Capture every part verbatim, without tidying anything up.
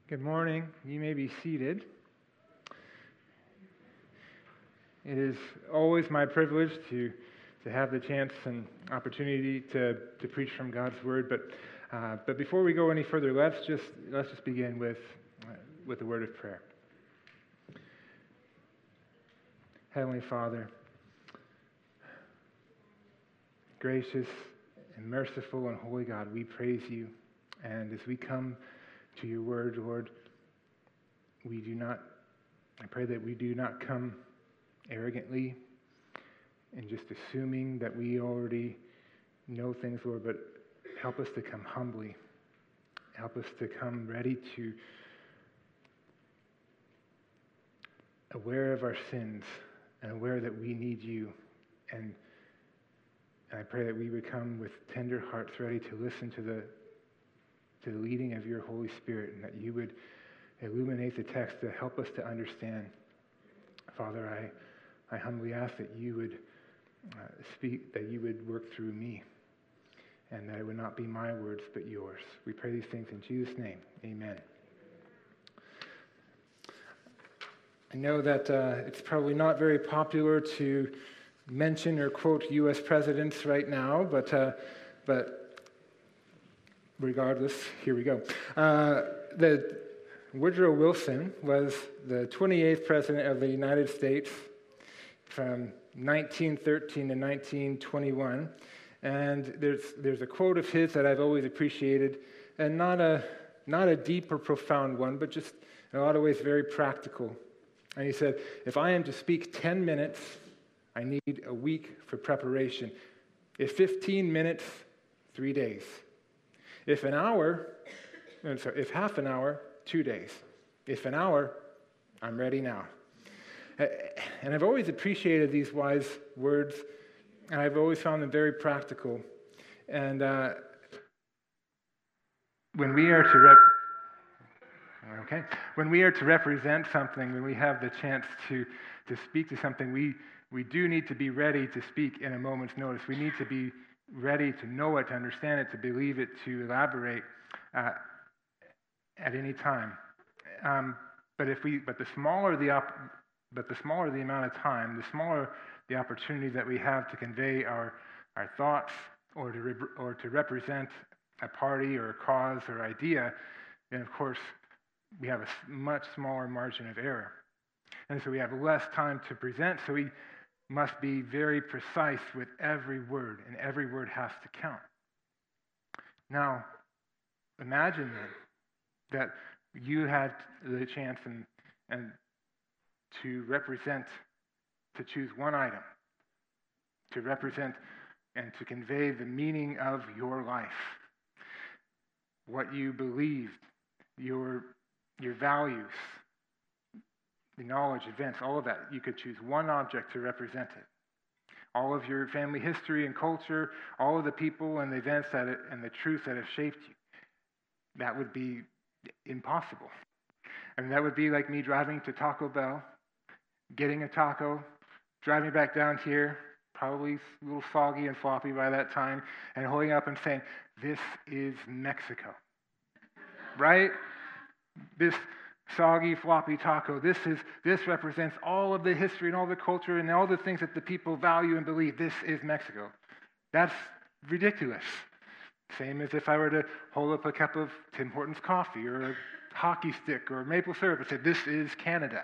Good morning. You may be seated. It is always my privilege to, to have the chance and opportunity to, to preach from God's Word. But uh, but before we go any further, let's just let's just begin with uh, with a word of prayer. Heavenly Father, gracious and merciful and holy God, we praise you. And as we come to your word, Lord, we do not, I pray that we do not come arrogantly and just assuming that we already know things, Lord, but help us to come humbly. Help us to come ready to, aware of our sins and aware that we need you. And, and I pray that we would come with tender hearts ready to listen to the to the leading of your Holy Spirit, and that you would illuminate the text to help us to understand. Father, I, I humbly ask that you would uh, speak, that you would work through me, and that it would not be my words, but yours. We pray these things in Jesus' name. Amen. I know that uh, it's probably not very popular to mention or quote U S presidents right now, but uh, but regardless, here we go. Uh, the Woodrow Wilson was the twenty-eighth president of the United States from nineteen thirteen to nineteen twenty-one. And there's there's a quote of his that I've always appreciated, and not a not a deep or profound one, but just in a lot of ways very practical. And he said, "If I am to speak ten minutes, I need a week for preparation. If fifteen minutes, three days. If an hour, sorry, if half an hour, two days. If an hour, I'm ready now." And I've always appreciated these wise words, and I've always found them very practical. And uh, when we are to rep, okay, when we are to represent something, when we have the chance to to speak to something, we we do need to be ready to speak in a moment's notice. We need to be ready to know it, to understand it, to believe it, to elaborate uh, at any time. Um, but if we, but the smaller the op, but the smaller the amount of time, the smaller the opportunity that we have to convey our our thoughts or to re- or to represent a party or a cause or idea, then of course we have a much smaller margin of error, and so we have less time to present. So we must be very precise with every word, and every word has to count. Now, imagine then that you had the chance and, and to represent, to choose one item, to represent and to convey the meaning of your life, what you believed, your, your values, the knowledge, events, all of that. You could choose one object to represent it. All of your family history and culture, all of the people and the events that it, and the truths that have shaped you. That would be impossible. I mean, that would be like me driving to Taco Bell, getting a taco, driving back down here, probably a little soggy and floppy by that time, and holding up and saying, "This is Mexico." Right? This soggy, floppy taco. This is this represents all of the history and all the culture and all the things that the people value and believe. This is Mexico. That's ridiculous. Same as if I were to hold up a cup of Tim Hortons coffee or a hockey stick or maple syrup and say, "This is Canada."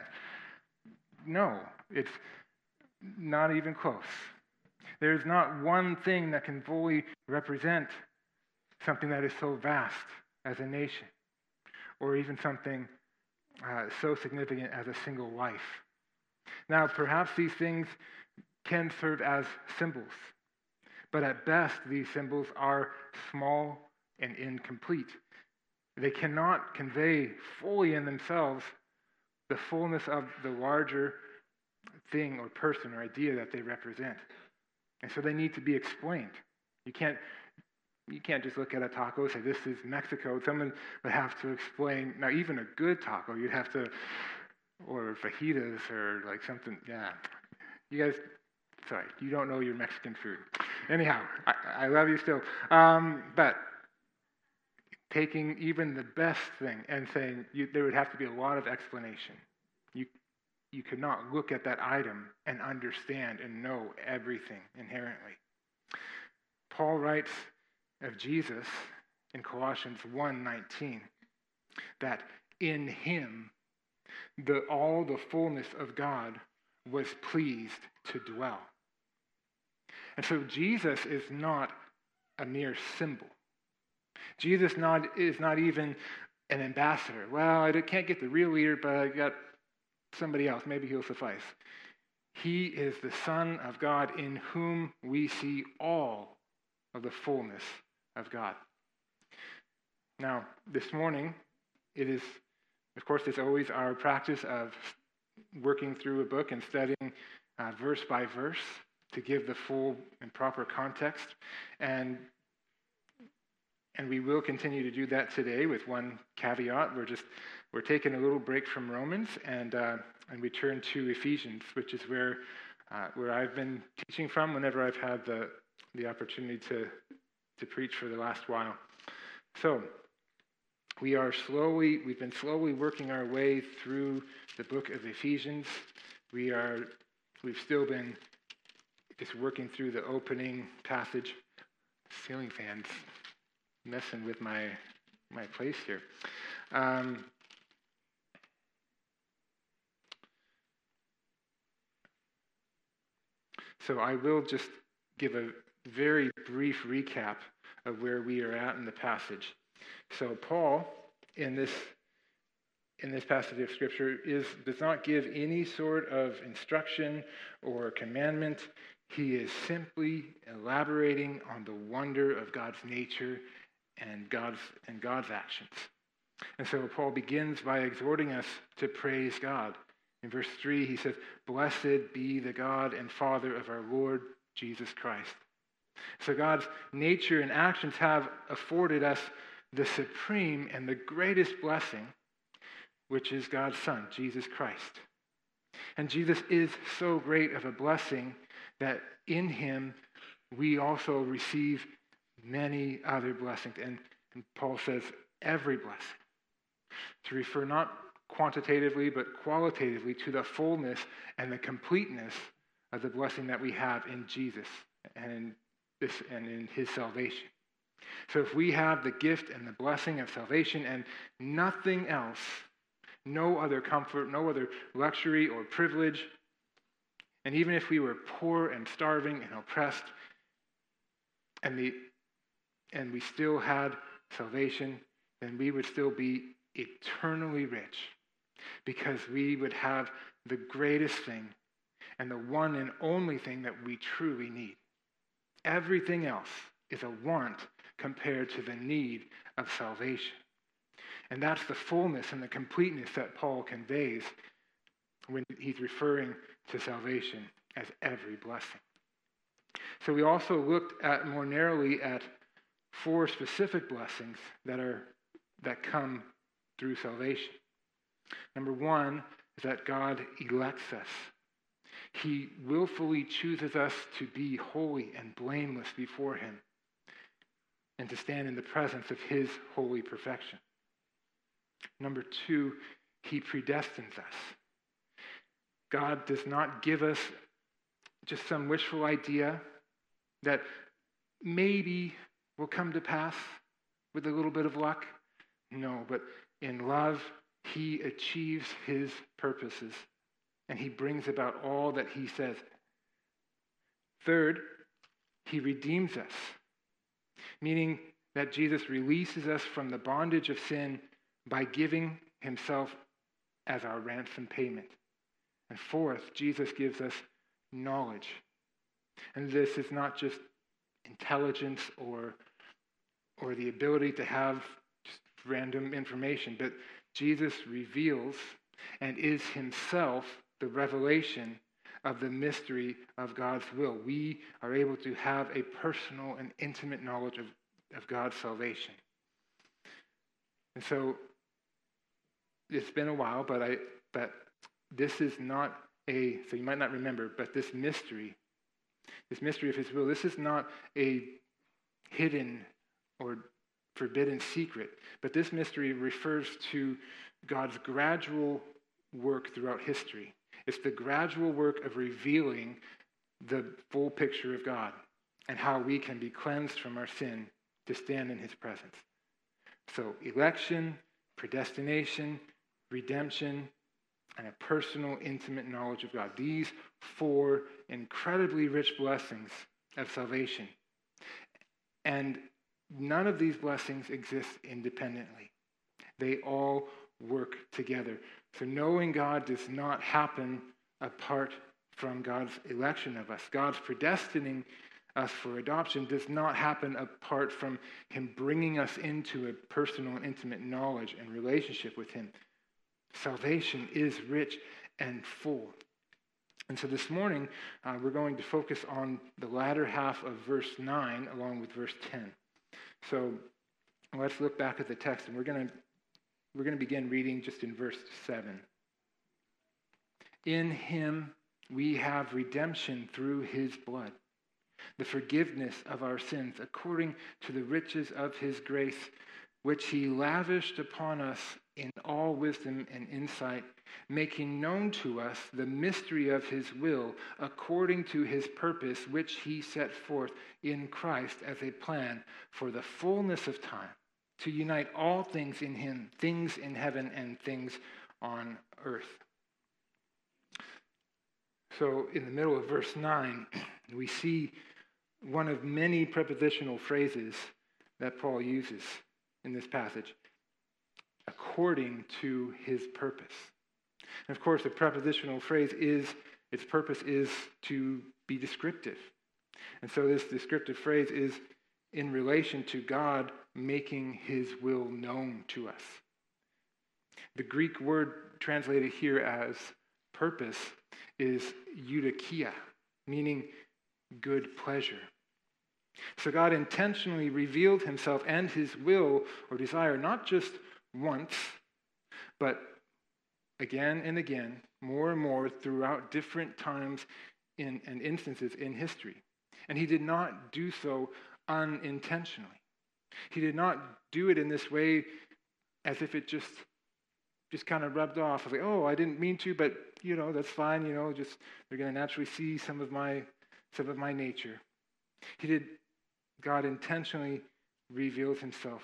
No, it's not even close. There's not one thing that can fully represent something that is so vast as a nation, or even something Uh, so significant as a single life. Now, perhaps these things can serve as symbols, but at best, these symbols are small and incomplete. They cannot convey fully in themselves the fullness of the larger thing or person or idea that they represent. And so they need to be explained. You can't You can't just look at a taco and say, "This is Mexico." Someone would have to explain. Now, even a good taco, you'd have to, or fajitas or like something. Yeah. You guys, sorry, you don't know your Mexican food. Anyhow, I, I love you still. Um, but taking even the best thing and saying you, there would have to be a lot of explanation. You, you could not look at that item and understand and know everything inherently. Paul writes of Jesus in Colossians one nineteen that in him the, all the fullness of God was pleased to dwell. And so Jesus is not a mere symbol. Jesus not, is not even an ambassador. Well, I can't get the real leader, but I got somebody else. Maybe he'll suffice. He is the Son of God in whom we see all of the fullness of God. Now, this morning, it is, of course, it's always our practice of working through a book and studying uh, verse by verse to give the full and proper context. And And we will continue to do that today with one caveat. We're just we're taking a little break from Romans and uh, and we turn to Ephesians, which is where uh, where I've been teaching from whenever I've had the the opportunity to to preach for the last while. So we are slowly we've been slowly working our way through the book of Ephesians. We are we've still been just working through the opening passage. Ceiling fans messing with my my place here. Um, so I will just give a very brief recap of where we are at in the passage. So Paul, in this in this passage of Scripture, is does not give any sort of instruction or commandment. He is simply elaborating on the wonder of God's nature and God's and God's actions. And so Paul begins by exhorting us to praise God. In verse three, he says, "Blessed be the God and Father of our Lord Jesus Christ." So God's nature and actions have afforded us the supreme and the greatest blessing, which is God's Son, Jesus Christ. And Jesus is so great of a blessing that in him we also receive many other blessings. And, and Paul says every blessing, to refer not quantitatively but qualitatively to the fullness and the completeness of the blessing that we have in Jesus and in this and in his salvation. So if we have the gift and the blessing of salvation and nothing else, no other comfort, no other luxury or privilege, and even if we were poor and starving and oppressed, and the and we still had salvation, then we would still be eternally rich, because we would have the greatest thing and the one and only thing that we truly need. Everything else is a want compared to the need of salvation. And that's the fullness and the completeness that Paul conveys when he's referring to salvation as every blessing. So we also looked at more narrowly at four specific blessings that are that come through salvation. Number one is that God elects us. He willfully chooses us to be holy and blameless before him and to stand in the presence of his holy perfection. Number two, he predestines us. God does not give us just some wishful idea that maybe will come to pass with a little bit of luck. No, but in love, he achieves his purposes and he brings about all that he says. Third, he redeems us, meaning that Jesus releases us from the bondage of sin by giving himself as our ransom payment. And fourth, Jesus gives us knowledge. And this is not just intelligence or, or the ability to have just random information, but Jesus reveals and is himself the revelation of the mystery of God's will. We are able to have a personal and intimate knowledge of, of God's salvation. And so it's been a while, but I but this is not a, so you might not remember, but this mystery, this mystery of his will, this is not a hidden or forbidden secret. But this mystery refers to God's gradual work throughout history. It's the gradual work of revealing the full picture of God and how we can be cleansed from our sin to stand in his presence. So election, predestination, redemption, and a personal, intimate knowledge of God. These four incredibly rich blessings of salvation. And none of these blessings exist independently. They all work together. So knowing God does not happen apart from God's election of us. God's predestining us for adoption does not happen apart from him bringing us into a personal and intimate knowledge and relationship with him. Salvation is rich and full. And so this morning, uh, we're going to focus on the latter half of verse nine along with verse ten. So let's look back at the text, and we're going to we're going to begin reading just in verse seven. In him we have redemption through his blood, the forgiveness of our sins according to the riches of his grace, which he lavished upon us in all wisdom and insight, making known to us the mystery of his will according to his purpose, which he set forth in Christ as a plan for the fullness of time, to unite all things in him, things in heaven and things on earth. So in the middle of verse nine, we see one of many prepositional phrases that Paul uses in this passage, according to his purpose. And of course, the prepositional phrase is, its purpose is to be descriptive. And so this descriptive phrase is in relation to God making his will known to us. The Greek word translated here as purpose is eudokia, meaning good pleasure. So God intentionally revealed himself and his will or desire not just once, but again and again, more and more throughout different times in, and instances in history. And he did not do so unintentionally. He did not do it in this way as if it just just kind of rubbed off. Like, oh, I didn't mean to, but you know, that's fine, you know, just they're going to naturally see some of my some of my nature. He did God intentionally revealed himself.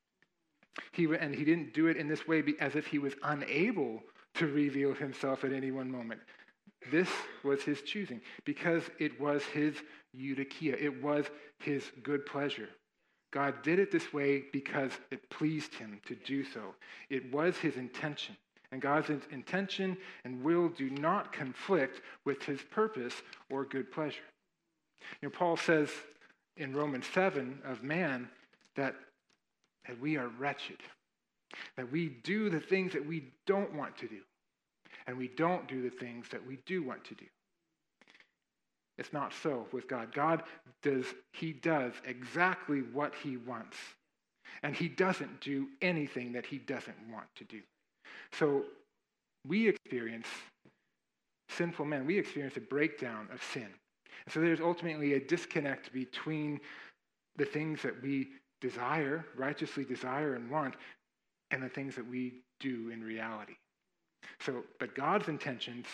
He and he didn't do it in this way as if he was unable to reveal himself at any one moment. This was his choosing because it was his eudokia. It was his good pleasure. God did it this way because it pleased him to do so. It was his intention. And God's intention and will do not conflict with his purpose or good pleasure. You know, Paul says in Romans seven of man that, that we are wretched, that we do the things that we don't want to do, and we don't do the things that we do want to do. It's not so with God. God does, he does exactly what he wants, and he doesn't do anything that he doesn't want to do. So we experience, sinful men, we experience a breakdown of sin. And so there's ultimately a disconnect between the things that we desire, righteously desire and want, and the things that we do in reality. So, but God's intentions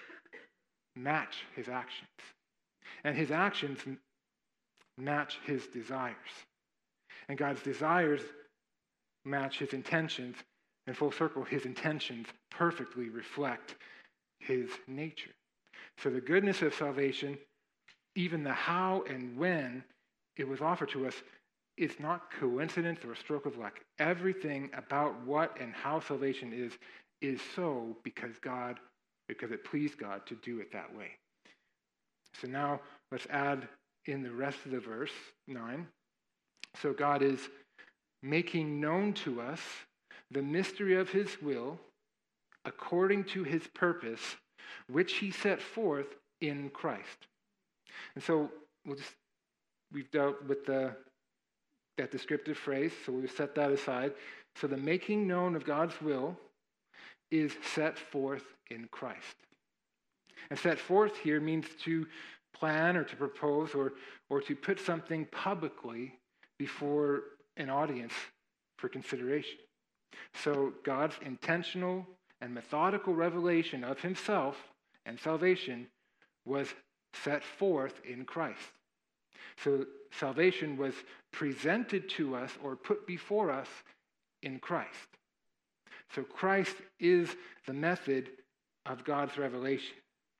match his actions. And his actions match his desires. And God's desires match his intentions. And full circle, his intentions perfectly reflect his nature. So the goodness of salvation, even the how and when it was offered to us, is not coincidence or a stroke of luck. Everything about what and how salvation is, is so because God, because it pleased God to do it that way. So now let's add in the rest of the verse, nine. So God is making known to us the mystery of his will according to his purpose, which he set forth in Christ. And so we'll just, we've dealt with the, that descriptive phrase, so we'll set that aside. So the making known of God's will is set forth in Christ. And set forth here means to plan or to propose or, or to put something publicly before an audience for consideration. So God's intentional and methodical revelation of himself and salvation was set forth in Christ. So salvation was presented to us or put before us in Christ. So Christ is the method of God's revelation.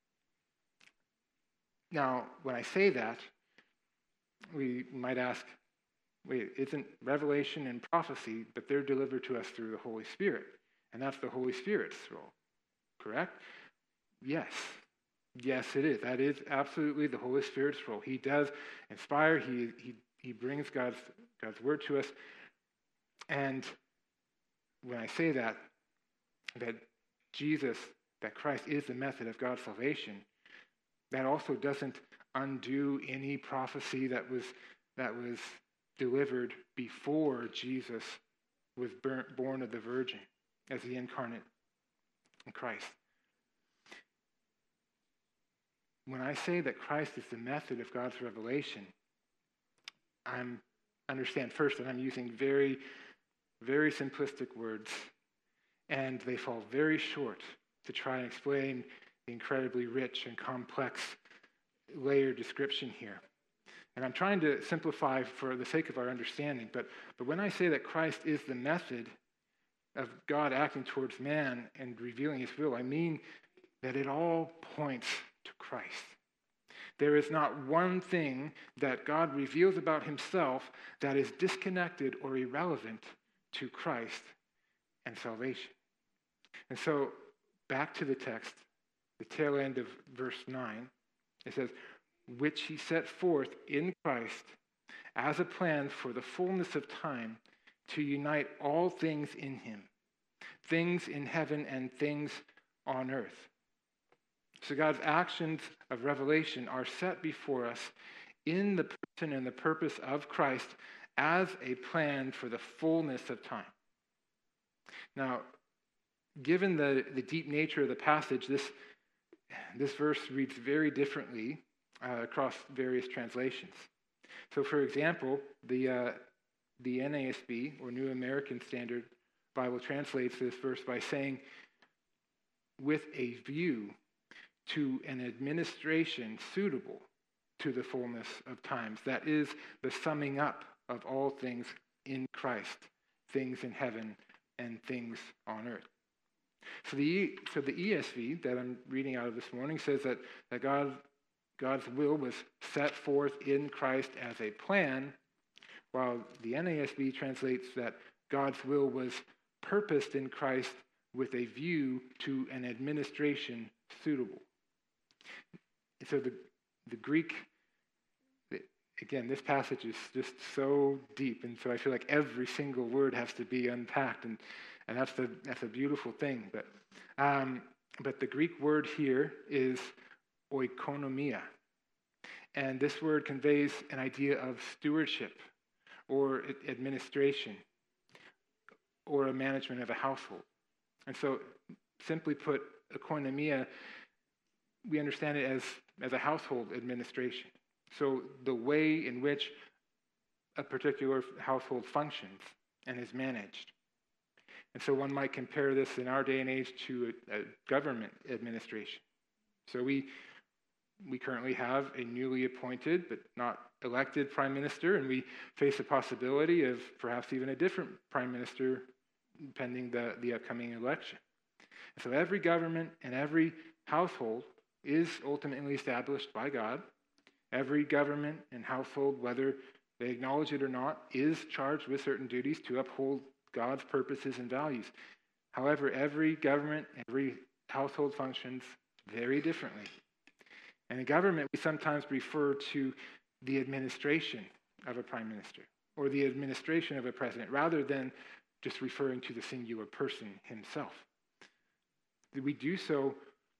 Now, when I say that, we might ask, wait, isn't revelation and prophecy, but they're delivered to us through the Holy Spirit, and that's the Holy Spirit's role, correct? Yes. Yes, it is. That is absolutely the Holy Spirit's role. He does inspire, he, he, he brings God's, God's word to us, and when I say that, that Jesus, that Christ is the method of God's salvation, that also doesn't undo any prophecy that was that was delivered before Jesus was born of the Virgin as the incarnate in Christ. When I say that Christ is the method of God's revelation, I'm understand first that I'm using very, very simplistic words, and they fall very short to try and explain the incredibly rich and complex layered description here. And I'm trying to simplify for the sake of our understanding, but, but when I say that Christ is the method of God acting towards man and revealing his will, I mean that it all points to Christ. There is not one thing that God reveals about himself that is disconnected or irrelevant to Christ and salvation. And so, back to the text, the tail end of verse nine, it says, which he set forth in Christ as a plan for the fullness of time to unite all things in him, things in heaven and things on earth. So God's actions of revelation are set before us in the person and the purpose of Christ as a plan for the fullness of time. Now, given the, the deep nature of the passage, this, this verse reads very differently uh, across various translations. So, for example, the, uh, the N A S B, or New American Standard Bible, translates this verse by saying, with a view to an administration suitable to the fullness of times. That is the summing up of all things in Christ, things in heaven and things on earth. So the so the E S V that I'm reading out of this morning says that, that God, God's will was set forth in Christ as a plan, while the N A S B translates that God's will was purposed in Christ with a view to an administration suitable. So the, the Greek, again, this passage is just so deep, and so I feel like every single word has to be unpacked, and, and that's the that's a beautiful thing. But um, but the Greek word here is oikonomia, and this word conveys an idea of stewardship or administration or a management of a household. And so, simply put, oikonomia, we understand it as, as a household administration. So the way in which a particular household functions and is managed. And so one might compare this in our day and age to a, a government administration. So we we currently have a newly appointed but not elected prime minister, and we face the possibility of perhaps even a different prime minister pending the, the upcoming election. And so every government and every household is ultimately established by God. Every government and household, whether they acknowledge it or not, is charged with certain duties to uphold God's purposes and values. However, every government, every household functions very differently. And in government, we sometimes refer to the administration of a prime minister or the administration of a president rather than just referring to the singular person himself. We do so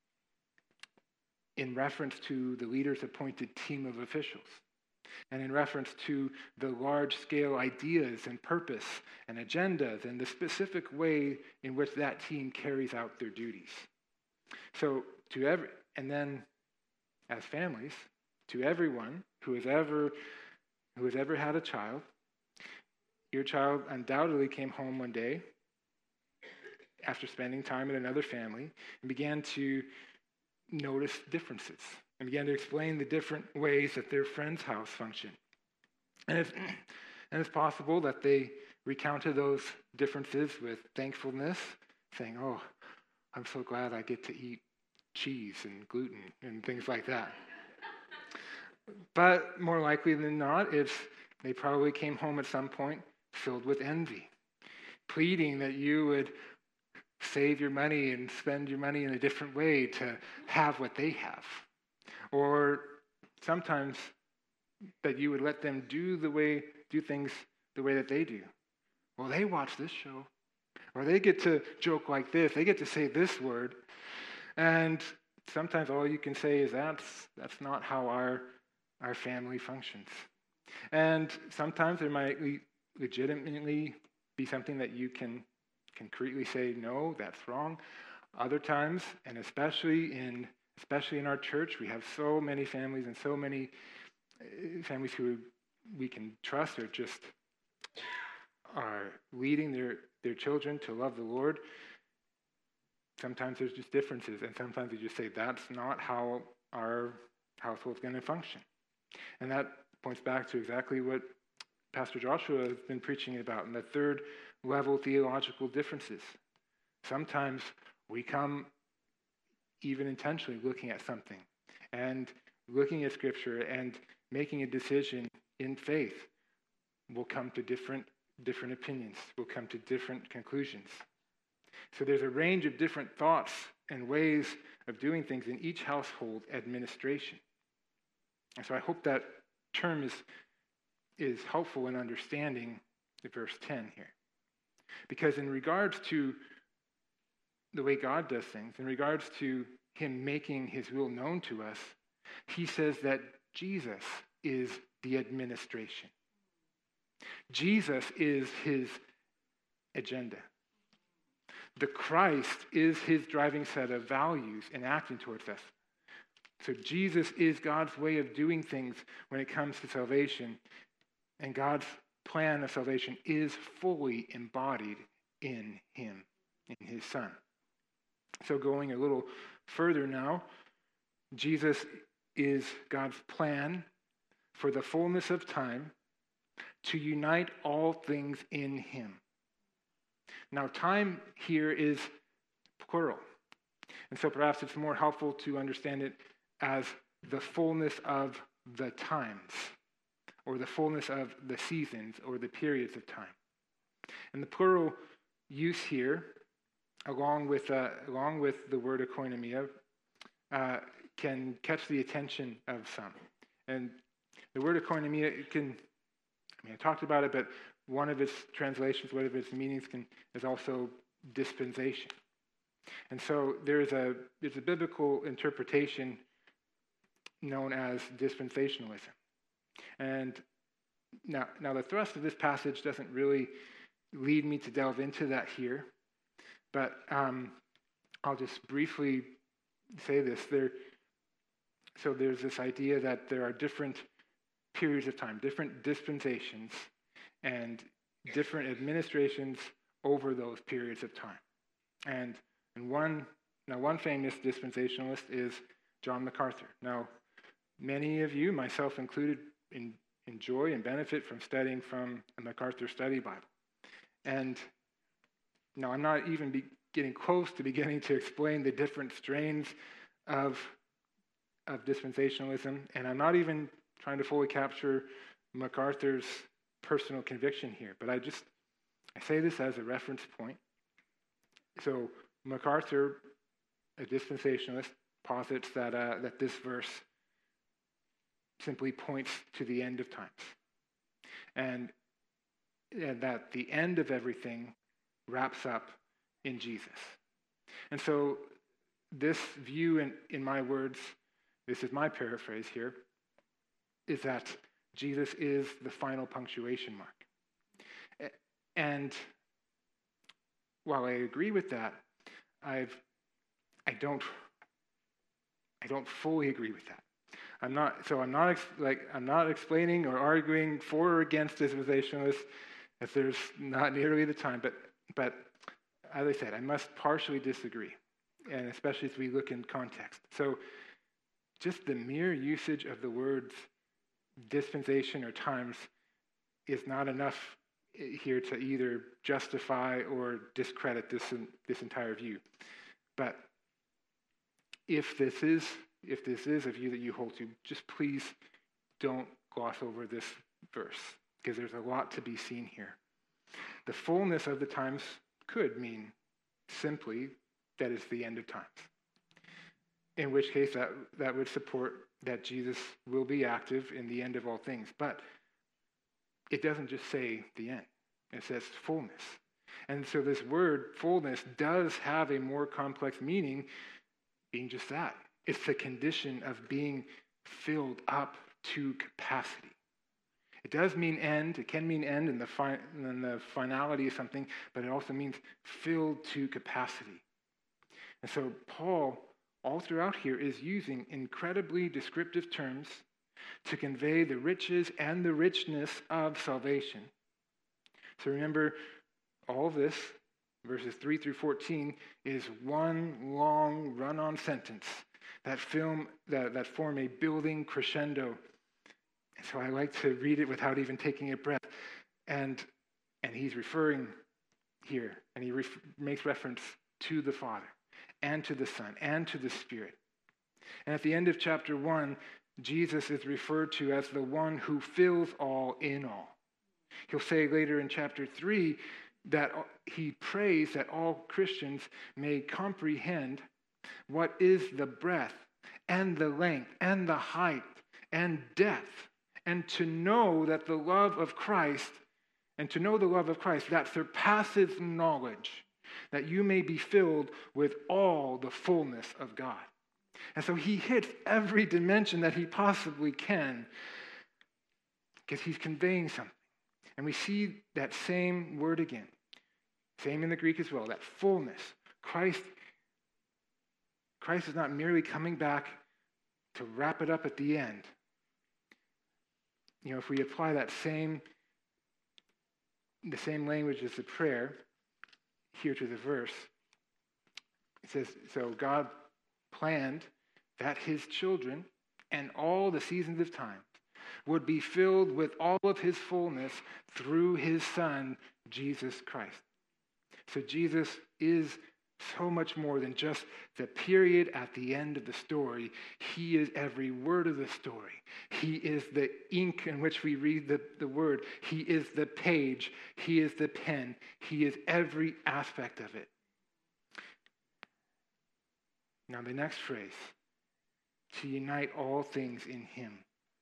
in reference to the leader's appointed team of officials, and in reference to the large-scale ideas and purpose and agendas and the specific way in which that team carries out their duties. So to every, and then as families, to everyone who has ever who has ever had a child, your child undoubtedly came home one day after spending time in another family and began to notice differences and began to explain the different ways that their friend's house functioned. And it's, and it's possible that they recounted those differences with thankfulness, saying, oh, I'm so glad I get to eat cheese and gluten and things like that. But more likely than not, it's they probably came home at some point filled with envy, pleading that you would save your money and spend your money in a different way to have what they have. Or sometimes that you would let them do the way, do things the way that they do. Well, they watch this show, or they get to joke like this, they get to say this word, and sometimes all you can say is that's that's not how our our family functions. And sometimes there might legitimately be something that you can concretely say, no, that's wrong. Other times, and especially in especially in our church, we have so many families and so many families who we can trust are just are leading their, their children to love the Lord. Sometimes there's just differences, and sometimes we just say, that's not how our household's going to function. And that points back to exactly what Pastor Joshua has been preaching about in the third level theological differences. Sometimes we come even intentionally looking at something and looking at Scripture and making a decision in faith. We'll come to different different opinions. We'll come to different conclusions. So there's a range of different thoughts and ways of doing things in each household administration. And so I hope that term is, is helpful in understanding the verse ten here. Because in regards to the way God does things, in regards to him making his will known to us, he says that Jesus is the administration. Jesus is his agenda. The Christ is his driving set of values and acting towards us. So Jesus is God's way of doing things when it comes to salvation, and God's plan of salvation is fully embodied in him, in his Son. So going a little further now, Jesus is God's plan for the fullness of time to unite all things in him. Now, time here is plural. And so perhaps it's more helpful to understand it as the fullness of the times, or the fullness of the seasons, or the periods of time. And the plural use here, along with uh, along with the word koinonia, uh, can catch the attention of some. And the word koinonia, it can, I mean, I talked about it, but one of its translations, one of its meanings can is also dispensation. And so there's a there's a biblical interpretation known as dispensationalism. And now, now the thrust of this passage doesn't really lead me to delve into that here, but um, I'll just briefly say this. There, so there's this idea that there are different periods of time, different dispensations, and different administrations over those periods of time. And and one now one famous dispensationalist is John MacArthur. Now, many of you, myself included, in, enjoy and benefit from studying from a MacArthur Study Bible. And now I'm not even be getting close to beginning to explain the different strains of, of dispensationalism, and I'm not even trying to fully capture MacArthur's personal conviction here, but I just, I say this as a reference point. So MacArthur, a dispensationalist, posits that uh, that this verse simply points to the end of times, and, and that the end of everything wraps up in Jesus. And so this view, in, in my words, this is my paraphrase here, is that Jesus is the final punctuation mark. And while I agree with that, I've I don't I don't fully agree with that. I'm not so I'm not ex, like I'm not explaining or arguing for or against dispensationalists. If there's not nearly the time, but but as I said, I must partially disagree, and especially as we look in context. So just the mere usage of the words dispensation or times is not enough here to either justify or discredit this, this entire view. But if this is if this is a view that you hold to, just please don't gloss over this verse, because there's a lot to be seen here. The fullness of the times could mean simply that it's the end of times, in which case that, that would support that Jesus will be active in the end of all things. But it doesn't just say the end. It says fullness. And so this word fullness does have a more complex meaning, being just that. It's the condition of being filled up to capacity. It does mean end. It can mean end in the, fi- in the finality of something, but it also means filled to capacity. And so Paul, all throughout here, is using incredibly descriptive terms to convey the riches and the richness of salvation. So remember, all of this, verses three through fourteen, is one long run-on sentence that film that, that form a building crescendo. And so I like to read it without even taking a breath. And and he's referring here, and he ref- makes reference to the Father, and to the Son, and to the Spirit. And at the end of chapter one, Jesus is referred to as the one who fills all in all. He'll say later in chapter three that he prays that all Christians may comprehend what is the breadth and the length and the height and depth, and to know that the love of Christ, and to know the love of Christ that surpasses knowledge, that you may be filled with all the fullness of God. And so he hits every dimension that he possibly can, because he's conveying something. And we see that same word again, same in the Greek as well, that fullness. Christ, Christ is not merely coming back to wrap it up at the end. You know, if we apply that same, the same language as the prayer here to the verse, it says, so God planned that his children and all the seasons of time would be filled with all of his fullness through his Son, Jesus Christ. So Jesus is so much more than just the period at the end of the story. He is every word of the story. He is the ink in which we read the, the word. He is the page. He is the pen. He is every aspect of it. Now the next phrase, to unite all things in him.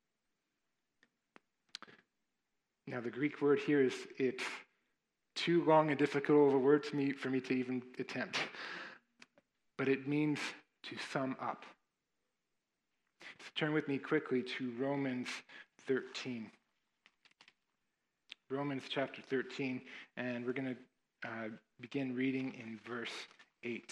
Now the Greek word here is, it's too long and difficult of a word to me, for me to even attempt. But it means to sum up. So turn with me quickly to Romans thirteen. Romans chapter thirteen, and we're going to uh, begin reading in verse eight.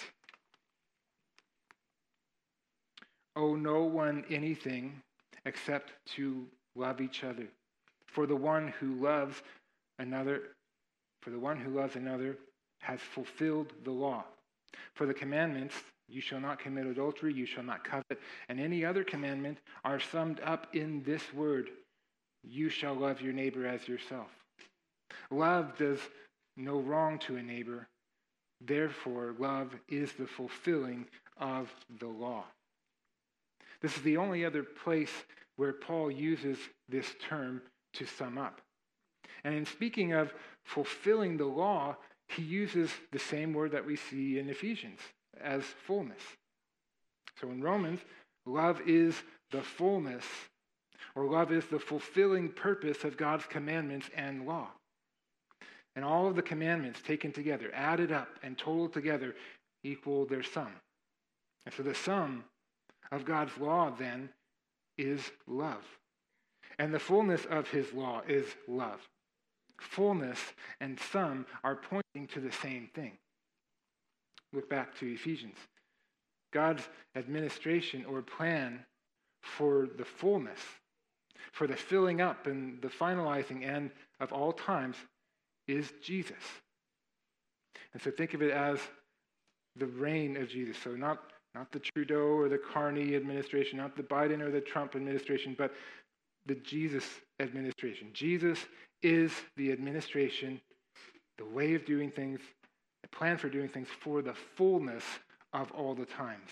Owe no one anything except to love each other. For the one who loves another, for the one who loves another has fulfilled the law. For the commandments, you shall not commit adultery, you shall not covet, and any other commandment are summed up in this word, you shall love your neighbor as yourself. Love does no wrong to a neighbor. Therefore, love is the fulfilling of the law. This is the only other place where Paul uses this term to sum up. And in speaking of fulfilling the law, he uses the same word that we see in Ephesians as fullness. So in Romans, love is the fullness, or love is the fulfilling purpose of God's commandments and law. And all of the commandments taken together, added up and totaled together, equal their sum. And so the sum of God's law, then, is love. And the fullness of his law is love. Fullness and sum are pointing to the same thing. Look back to Ephesians. God's administration or plan for the fullness, for the filling up and the finalizing end of all times, is Jesus. And so think of it as the reign of Jesus. So not, not the Trudeau or the Carney administration, not the Biden or the Trump administration, but the Jesus administration. Jesus is the administration, the way of doing things, the plan for doing things for the fullness of all the times.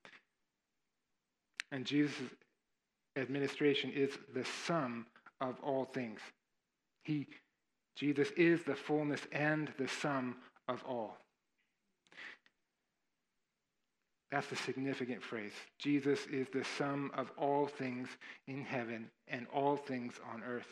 And Jesus' administration is the sum of all things. He, Jesus is the fullness and the sum of all. That's the significant phrase. Jesus is the sum of all things in heaven and all things on earth.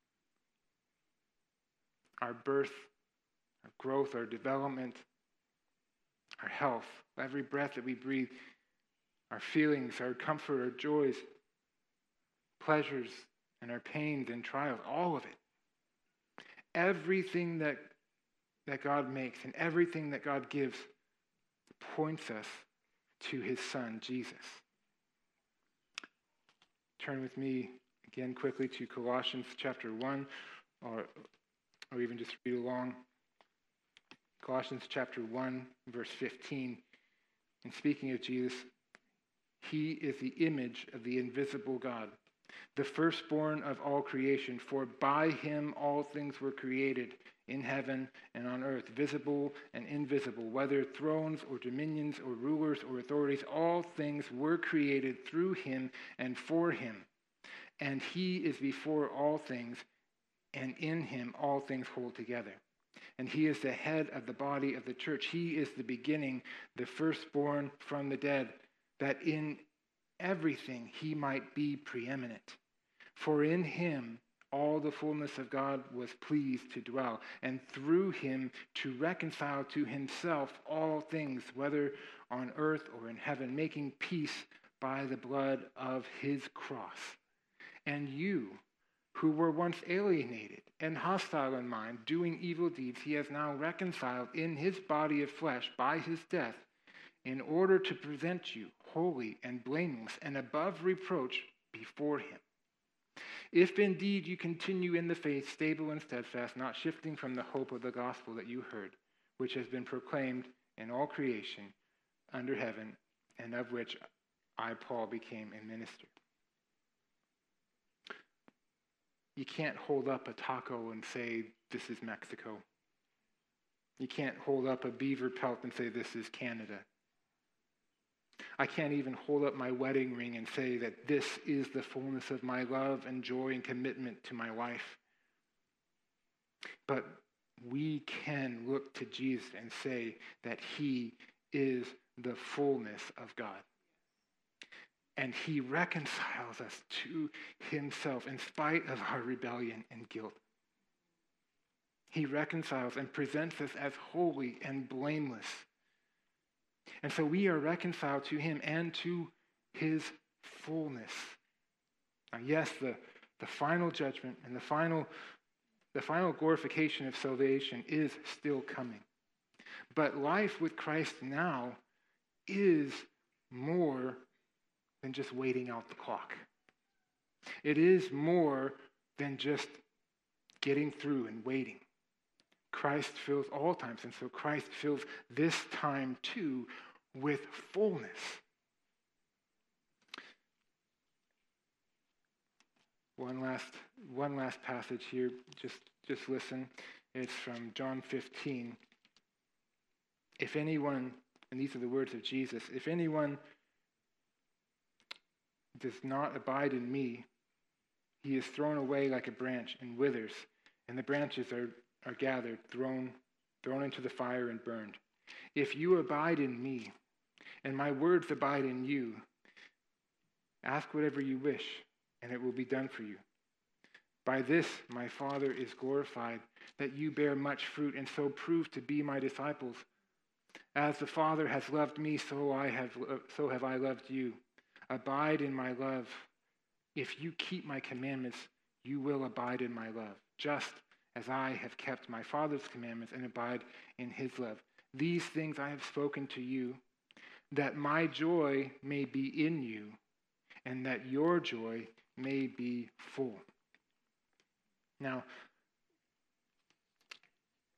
Our birth, our growth, our development, our health, every breath that we breathe, our feelings, our comfort, our joys, pleasures, and our pains and trials, all of it. Everything that, that God makes and everything that God gives points us to his Son, Jesus. Turn with me again quickly to Colossians chapter one, or, or even just read along. Colossians chapter one, verse fifteen. And speaking of Jesus, he is the image of the invisible God, the firstborn of all creation, for by him all things were created in heaven and on earth, visible and invisible, whether thrones or dominions or rulers or authorities, all things were created through him and for him. And he is before all things, and in him all things hold together. And he is the head of the body of the church. He is the beginning, the firstborn from the dead, that in everything he might be preeminent. For in him all the fullness of God was pleased to dwell, and through him to reconcile to himself all things, whether on earth or in heaven, making peace by the blood of his cross. And you, who were once alienated and hostile in mind, doing evil deeds, he has now reconciled in his body of flesh by his death, in order to present you holy and blameless and above reproach before him. If indeed you continue in the faith, stable and steadfast, not shifting from the hope of the gospel that you heard, which has been proclaimed in all creation under heaven, and of which I, Paul, became a minister. You can't hold up a taco and say, this is Mexico. You can't hold up a beaver pelt and say, this is Canada. I can't even hold up my wedding ring and say that this is the fullness of my love and joy and commitment to my wife. But we can look to Jesus and say that he is the fullness of God. And he reconciles us to himself in spite of our rebellion and guilt. He reconciles and presents us as holy and blameless. And so we are reconciled to him and to his fullness. Now, yes, the, the final judgment and the final, the final glorification of salvation is still coming. But life with Christ now is more than just waiting out the clock. It is more than just getting through and waiting. Christ fills all times, and so Christ fills this time too with fullness. One last, one last passage here. Just, just listen. It's from John fifteen. If anyone, and these are the words of Jesus, if anyone does not abide in me, he is thrown away like a branch and withers, and the branches are, are gathered, thrown, thrown into the fire and burned. If you abide in me, and my words abide in you, ask whatever you wish, and it will be done for you. By this my Father is glorified, that you bear much fruit, and so prove to be my disciples. As the Father has loved me, so I have so have I loved you. Abide in my love. If you keep my commandments, you will abide in my love, just as I have kept my Father's commandments and abide in his love. These things I have spoken to you, that my joy may be in you, and that your joy may be full. Now,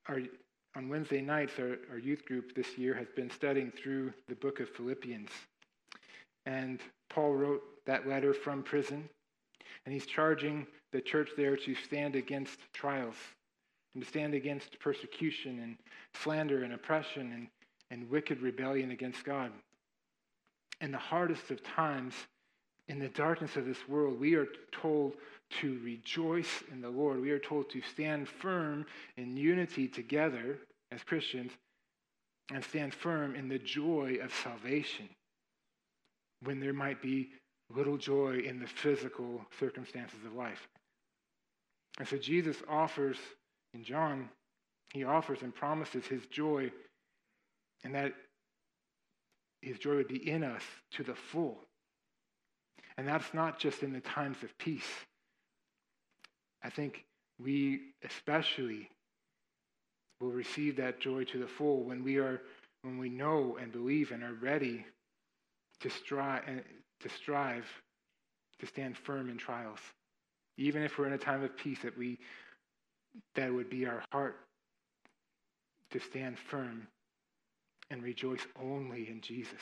our, on Wednesday nights, our, our youth group this year has been studying through the book of Philippians. And Paul wrote that letter from prison, and he's charging the church there to stand against trials and to stand against persecution and slander and oppression and, and wicked rebellion against God. In the hardest of times, in the darkness of this world, we are told to rejoice in the Lord. We are told to stand firm in unity together as Christians and stand firm in the joy of salvation when there might be little joy in the physical circumstances of life. And so Jesus offers, in John, he offers and promises his joy, and that his joy would be in us to the full. And that's not just in the times of peace. I think we especially will receive that joy to the full when we are, when we know and believe and are ready to strive, to strive to stand firm in trials. Even if we're in a time of peace, that we, that would be our heart to stand firm and rejoice only in Jesus.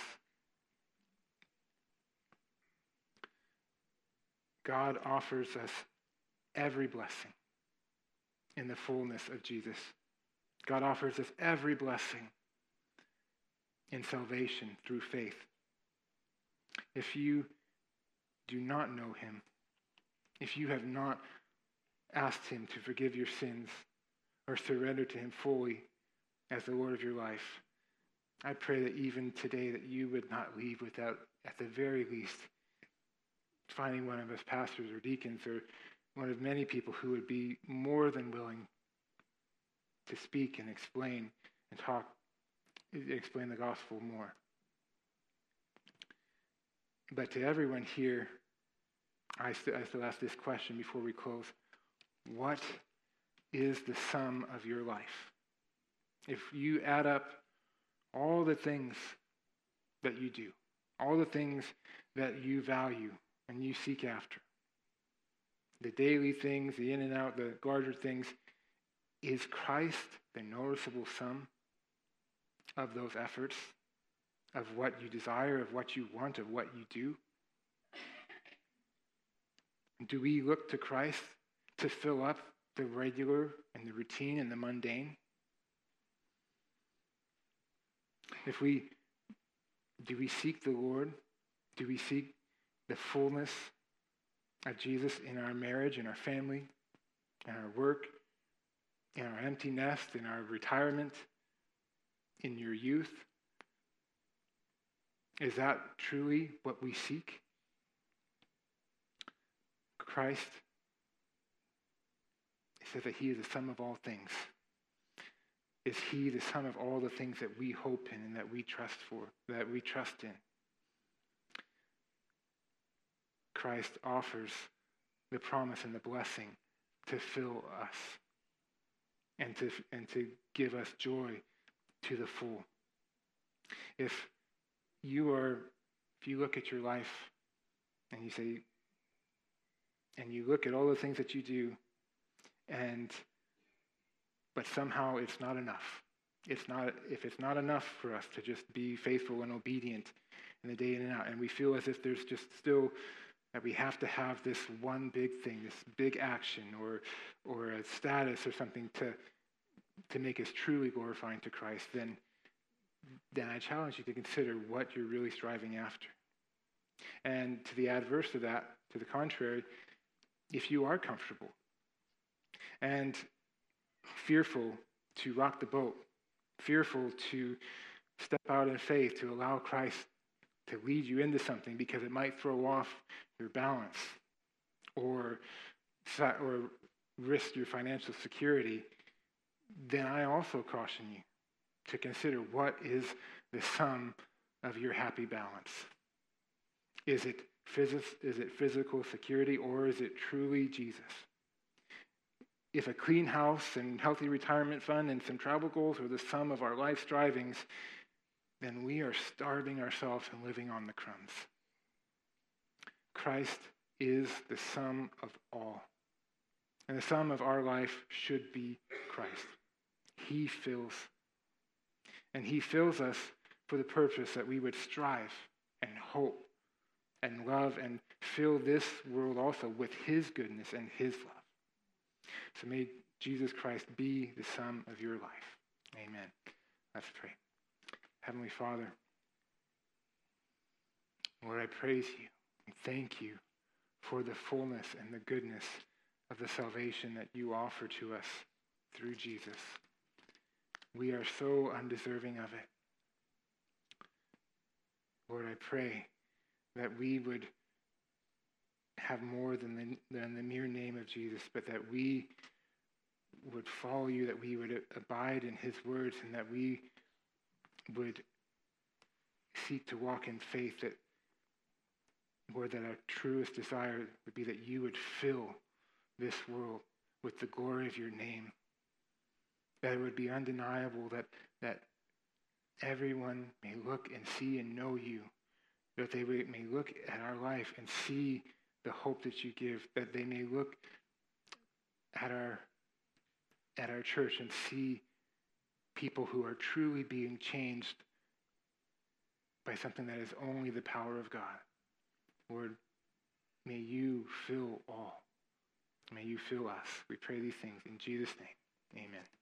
God offers us every blessing in the fullness of Jesus. God offers us every blessing in salvation through faith. If you do not know him, if you have not asked him to forgive your sins or surrender to him fully as the Lord of your life, I pray that even today that you would not leave without, at the very least, finding one of us pastors or deacons or one of many people who would be more than willing to speak and explain and talk, explain the gospel more. But to everyone here, I still, I still ask this question before we close. What is the sum of your life? If you add up all the things that you do, all the things that you value and you seek after, the daily things, the in and out, the larger things, is Christ the noticeable sum of those efforts, of what you desire, of what you want, of what you do? Do we look to Christ to fill up the regular and the routine and the mundane? If we, do we seek the Lord? Do we seek the fullness of Jesus in our marriage, in our family, in our work, in our empty nest, in our retirement, in your youth? Is that truly what we seek? Christ, it says that he is the sum of all things. Is he the sum of all the things that we hope in and that we trust for, that we trust in? Christ offers the promise and the blessing to fill us and to, and to give us joy to the full. If you are, if you look at your life and you say, and you look at all the things that you do, and but somehow it's not enough. It's not, if it's not enough for us to just be faithful and obedient in the day in and out, and we feel as if there's just still that we have to have this one big thing, this big action or or a status or something to to make us truly glorifying to Christ, then then I challenge you to consider what you're really striving after. And to the adverse of that, to the contrary, if you are comfortable and fearful to rock the boat, fearful to step out in faith, to allow Christ to lead you into something because it might throw off your balance or, or risk your financial security, then I also caution you to consider what is the sum of your happy balance. Is it phys- is it physical security, or is it truly Jesus? If a clean house and healthy retirement fund and some travel goals are the sum of our life strivings, then we are starving ourselves and living on the crumbs. Christ is the sum of all. And the sum of our life should be Christ. He fills. And he fills us for the purpose that we would strive and hope and love and fill this world also with his goodness and his love. So may Jesus Christ be the sum of your life. Amen. Let's pray. Heavenly Father, Lord, I praise you and thank you for the fullness and the goodness of the salvation that you offer to us through Jesus. We are so undeserving of it. Lord, I pray that we would have more than the, than the mere name of Jesus, but that we would follow you, that we would abide in his words, and that we would seek to walk in faith, that, Lord, that our truest desire would be that you would fill this world with the glory of your name, that it would be undeniable, that, that everyone may look and see and know you, that they may look at our life and see the hope that you give, that they may look at our at our church and see people who are truly being changed by something that is only the power of God. Lord, may you fill all. May you fill us. We pray these things in Jesus' name. Amen.